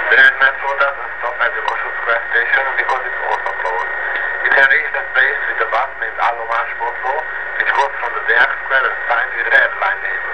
Grand Metro doesn't stop at the Kossuth Square station because it's also closed. You can reach that place with a bus named Állomás Botló, which goes from the Deák Square and signs with red line name.